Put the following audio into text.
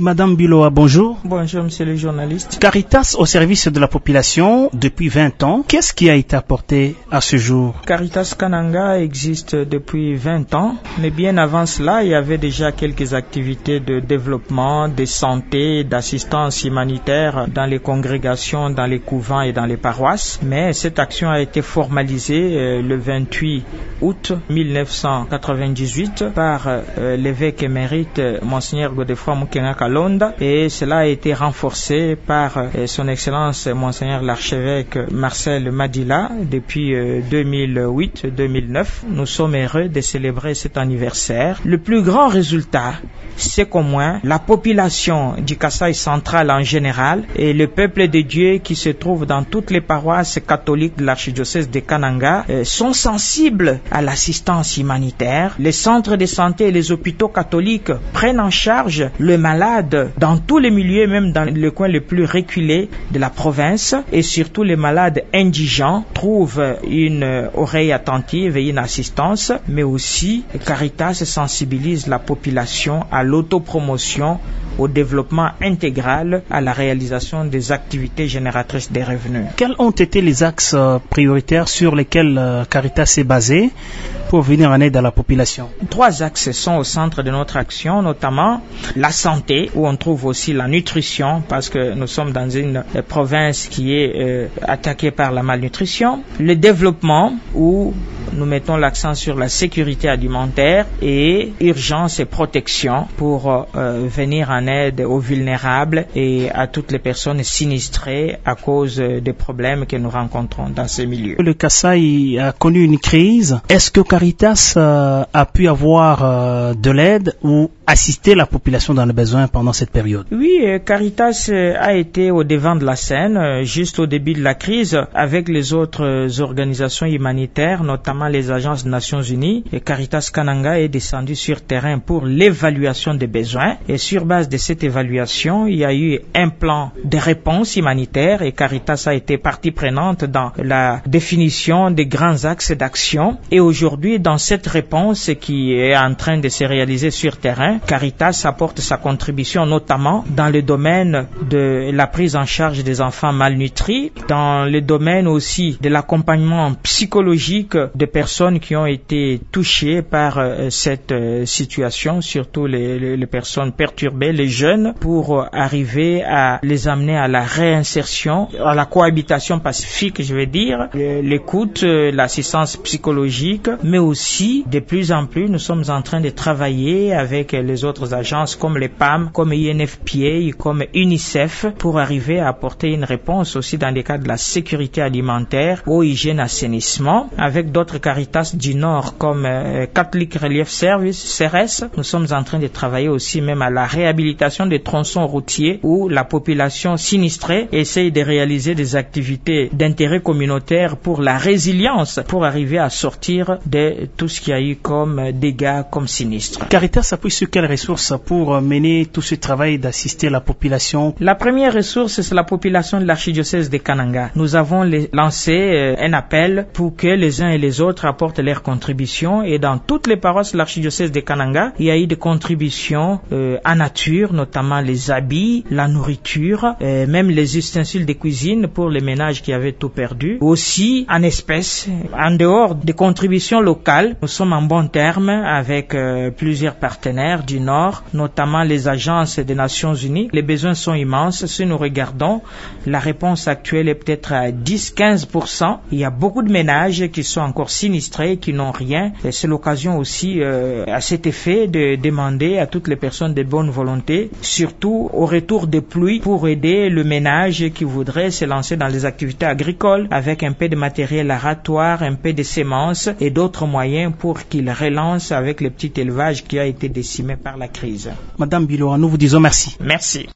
Madame Biloa, bonjour. Bonjour, monsieur le journaliste. Caritas au service de la population depuis 20 ans. Qu'est-ce qui a été apporté à ce jour? Caritas Kananga existe depuis 20 ans, mais bien avant cela, il y avait déjà quelques activités de développement, de santé, d'assistance humanitaire dans les congrégations, dans les couvents et dans les paroisses. Mais cette action a été formalisée le 28 août 1998 par l'évêque émérite Monseigneur Godefroid Mukenga Kalonda, et cela a été renforcé par son Excellence Monseigneur l'archevêque Marcel Madila depuis 2008-2009. Nous sommes heureux de célébrer cet anniversaire. Le plus grand résultat, c'est qu'au moins la population du Kasaï central en général et le peuple de Dieu qui se trouve dans toutes les paroisses catholiques de l'archidiocèse de Kananga sont sensibles à l'assistance humanitaire. Les centres de santé et les hôpitaux catholiques prennent en charge le malade dans tous les milieux, même dans le coin le plus reculé de la province, et surtout les malades indigents trouvent une oreille attentive et une assistance, mais aussi Caritas sensibilise la population à l'autopromotion, au développement intégral, à la réalisation des activités génératrices de revenus. Quels ont été les axes prioritaires sur lesquels Caritas s'est basé pour venir en aide à la population? 3 axes sont au centre de notre action, notamment la santé, où on trouve aussi la nutrition, parce que nous sommes dans une province qui est attaquée par la malnutrition, le développement, où nous mettons l'accent sur la sécurité alimentaire, et urgence et protection pour venir en aide aux vulnérables et à toutes les personnes sinistrées à cause des problèmes que nous rencontrons dans ces milieux. Le Kasaï a connu une crise. Est-ce que Caritas a pu avoir de l'aide ou assister la population dans le besoin pendant cette période? Oui, Caritas a été au devant de la scène juste au début de la crise avec les autres organisations humanitaires, notamment les agences des Nations Unies. Et Caritas Kananga est descendu sur terrain pour l'évaluation des besoins, et sur base de cette évaluation, il y a eu un plan de réponse humanitaire, et Caritas a été partie prenante dans la définition des grands axes d'action. Et aujourd'hui, dans cette réponse qui est en train de se réaliser sur terrain, Caritas apporte sa contribution notamment dans le domaine de la prise en charge des enfants malnutris, dans le domaine aussi de l'accompagnement psychologique de personnes qui ont été touchées par cette situation, surtout les personnes perturbées, les jeunes, pour arriver à les amener à la réinsertion, à la cohabitation pacifique, je vais dire, l'écoute, l'assistance psychologique, mais aussi, de plus en plus, nous sommes en train de travailler avec les autres agences comme les PAM, comme INFPA, comme UNICEF, pour arriver à apporter une réponse aussi dans le cadre de la sécurité alimentaire, eau, hygiène, assainissement, avec d'autres Caritas du Nord comme Catholic Relief Service, CRS. Nous sommes en train de travailler aussi même à la réhabilitation des tronçons routiers où la population sinistrée essaye de réaliser des activités d'intérêt communautaire pour la résilience, pour arriver à sortir de tout ce qu'il y a eu comme dégâts, comme sinistres. Caritas appuie sur quelles ressources pour mener tout ce travail d'assister la population? La première ressource, c'est la population de l'archidiocèse de Kananga. Nous avons lancé un appel pour que les uns et les autres apportent leurs contributions, et dans toutes les paroisses de l'archidiocèse de Kananga, il y a eu des contributions en nature, notamment les habits, la nourriture, même les ustensiles de cuisine pour les ménages qui avaient tout perdu. Aussi en espèces, en dehors des contributions locales, nous sommes en bon terme avec plusieurs partenaires du Nord, notamment les agences des Nations Unies. Les besoins sont immenses. Si nous regardons, la réponse actuelle est peut-être à 10-15%. Il y a beaucoup de ménages qui sont encore sinistrés, qui n'ont rien. Et c'est l'occasion aussi à cet effet de demander à toutes les personnes de bonne volonté, surtout au retour des pluies, pour aider le ménage qui voudrait se lancer dans les activités agricoles avec un peu de matériel aratoire, un peu de semences et d'autres moyens pour qu'il relance avec le petit élevage qui a été décimé par la crise. Madame Biloa, nous vous disons merci. Merci.